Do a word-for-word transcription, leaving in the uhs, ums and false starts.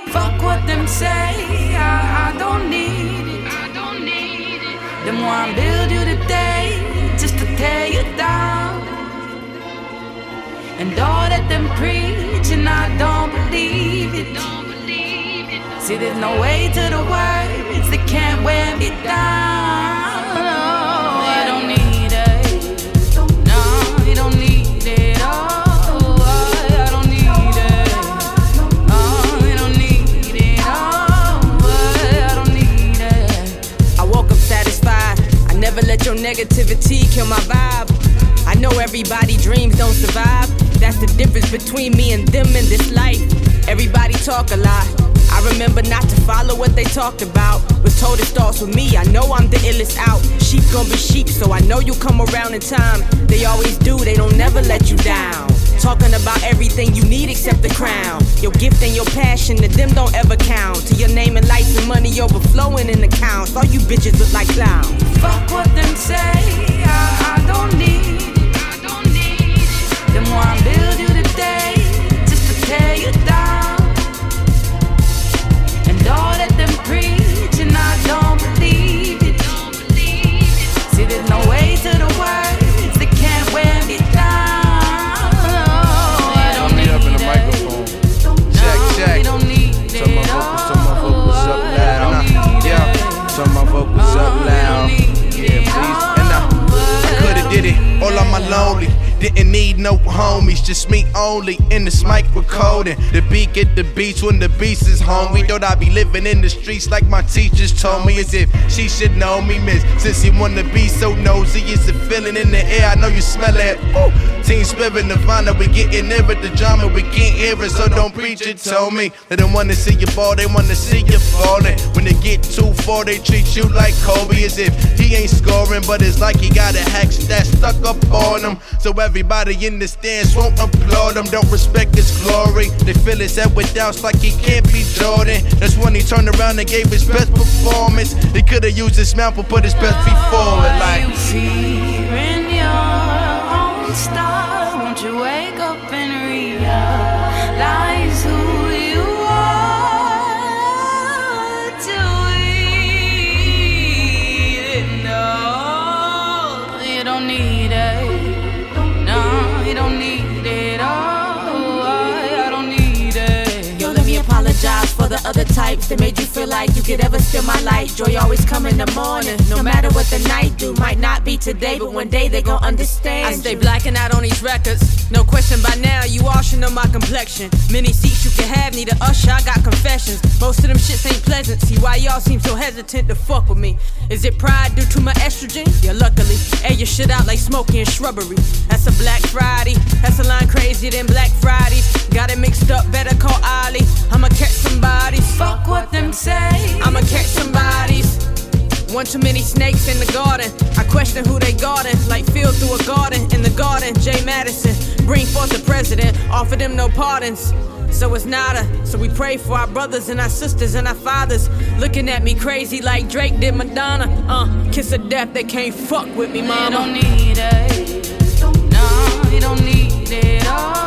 Fuck what them say, I, I don't need it. I don't need it. Them want build you today just to tear you down. And all that them preach, and I don't believe it. See, there's no way to the words that can't wear me down. Oh, I don't need it. No, you don't need it. Oh, I don't need it. Oh, you don't need it. Oh, I don't need it. I woke up satisfied. I never let your negativity kill my vibe. I know everybody dreams don't survive. That's the difference between me and them in this life. Everybody talk a lot. I remember not to follow what they talked about. Was told it starts with me, I know I'm the illest out. Sheep gon' be sheep, so I know you come around in time. They always do, they don't never let you down. Talking about everything you need except the crown. Your gift and your passion, to them don't ever count. To your name and lights and money overflowing in accounts. All you bitches look like clowns. Fuck what them say, I, I don't need it. I don't need it. Them want build you today just to tear you down. All that them preach, and I don't believe it. See, there's no way to the words that can't wear me down. Oh, I don't need up in the it. microphone. No, Check, check. you don't need Turn my it. vocals, turn my vocals up Oh, loud. I don't need Yeah, it. turn my vocals up Oh, loud. you don't need Yeah, it. please. And I, I coulda did it all on my lonely. Didn't need no homies, just me only in this mic recording. The beat get the beats when the beast is hungry. Thought I be living in the streets like my teachers told me. As if she should know me, miss. Since you wanna be so nosy, it's a feeling in the air, I know you smell it. Ooh. Team Spirit Nirvana, we getting near it. The drama, we can't hear it, so don't preach it. Told me they don't wanna see you fall, they wanna see you falling. When they get too far, they treat you like Kobe. As if he ain't scoring, but it's like he got a hack that stuck up on him. So everybody in the stands won't applaud him, don't respect his glory. They feel his head with doubts like he can't be Jordan. That's when he turned around and gave his best performance. He could've used his mouth but put his best feet forward. Like you fear in your own star, won't you wake up and realize who you are till we know you don't need it. No, you don't need it. Oh, I, I don't need it. Yo, let me apologize for the other types that made you feel like you could ever steal my light. Joy always come in the morning. No matter what the night do, might not be today, but one day they gon' understand. I stay blacking out on these records. No question by now, you all should know my complexion. Many seats you can have, need a usher, I got confessions. Most of them shits ain't pleasant. See why y'all seem so hesitant to fuck with me. Is it pride due to my estrogen? Yeah, luckily. Air your shit out like smoky and shrubbery. That's a Black Friday. That's a line crazier than Black Fridays. Got it mixed up, better call Ali. I'ma catch somebody. Fuck what them say. I'ma catch somebody's. One too many snakes in the garden. I question who they guarding. Like field through a garden. In the garden, Jay Madison. Bring forth the president. Offer them no pardons. So it's nada. So we pray for our brothers and our sisters and our fathers. Looking at me crazy like Drake did Madonna. Uh, kiss of death, they can't fuck with me, mama. You don't need it. No, you don't need it. Oh.